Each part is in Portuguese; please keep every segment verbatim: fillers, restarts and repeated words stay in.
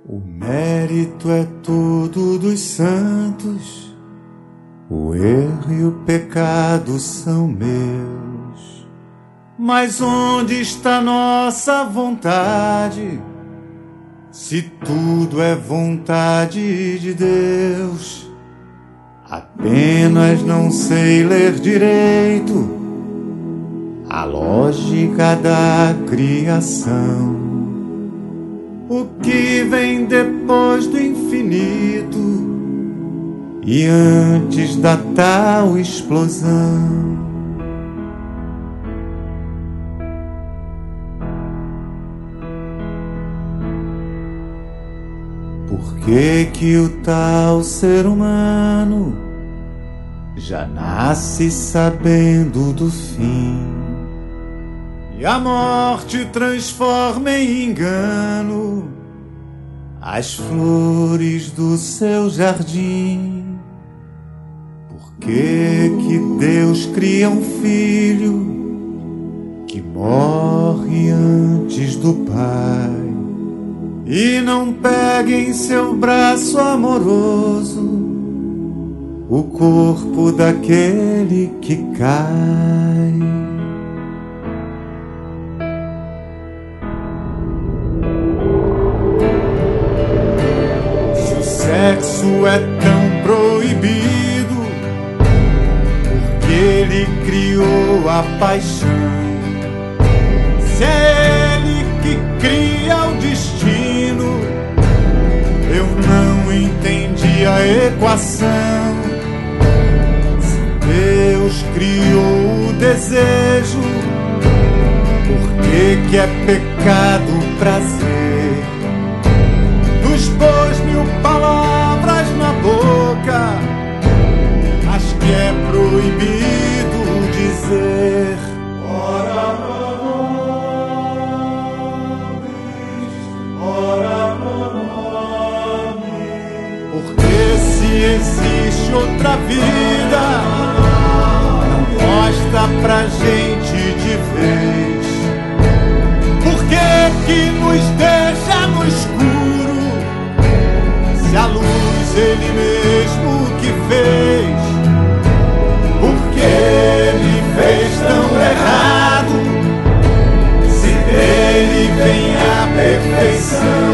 O mérito é todo dos santos, o erro e o pecado são meus. Mas onde está nossa vontade, se tudo é vontade de Deus? Apenas não sei ler direito a lógica da criação. O que vem depois do infinito e antes da tal explosão? Por que que o tal ser humano já nasce sabendo do fim, e a morte transforma em engano as flores do seu jardim? Por que que Deus cria um filho que morre antes do pai e não pega em seu braço amoroso o corpo daquele que cai? Se o sexo é tão proibido, porque ele criou a paixão? Se é ele que cria o destino, eu não entendi a equação. Deus criou o desejo, por que que é pecado o prazer? Nos pôs mil palavras na boca, mas que é proibido dizer. Ora pro nobis, ora pro nobis. Porque se existe outra vida, mostra pra gente de vez. Por que que nos deixa no escuro, se a luz ele mesmo que fez? Por que ele fez tão errado, se dele vem a perfeição?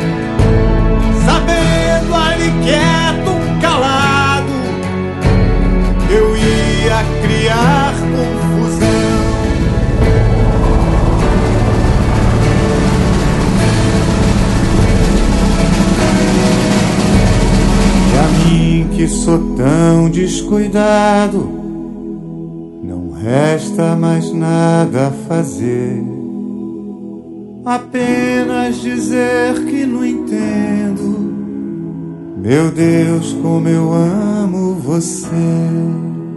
Sabendo ali quieto, calado, eu ia criar confusão. E a mim que sou tão descuidado, não resta mais nada a fazer, apenas dizer que não entendo. Meu Deus, como eu amo você.